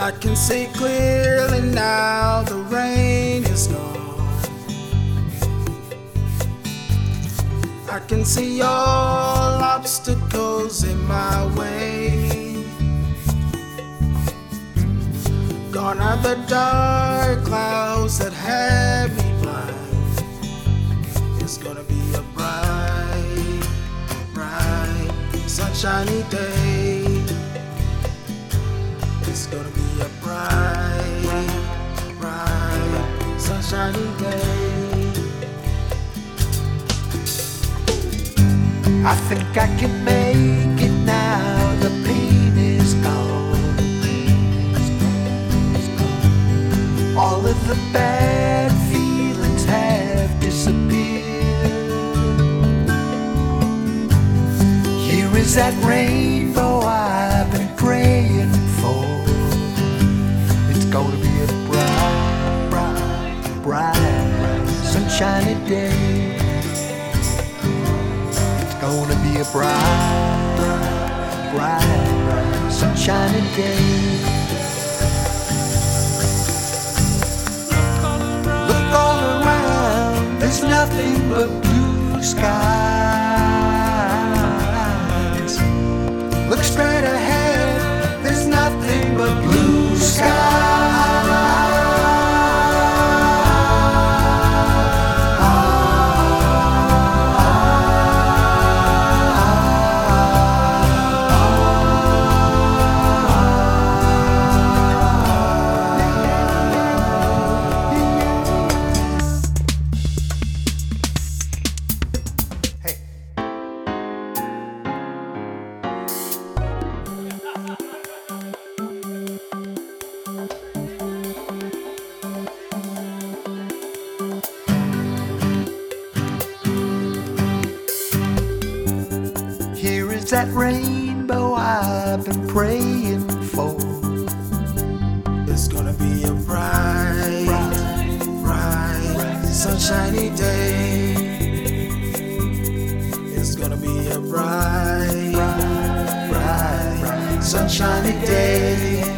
I can see clearly now, the rain is gone. I can see all obstacles in my way. Gone are the dark clouds that had me blind. It's gonna be a bright, bright, sunshiny day. It's gonna be a bright, bright, sunshiny day. I think I can make it now, the pain is gone. All of the bad feelings have disappeared. Here is that rainbow I've been praying for. It's gonna be a bright, bright, bright, sunshiny day. Gonna be a bright, bright, bright, sunshiny day. Look all around, there's nothing but blue skies. Look straight ahead, there's nothing but blue skies. That rainbow I've been praying for. It's gonna be a bright, bright, bright, sunshiny day. It's gonna be a bright, bright, bright, sunshiny day.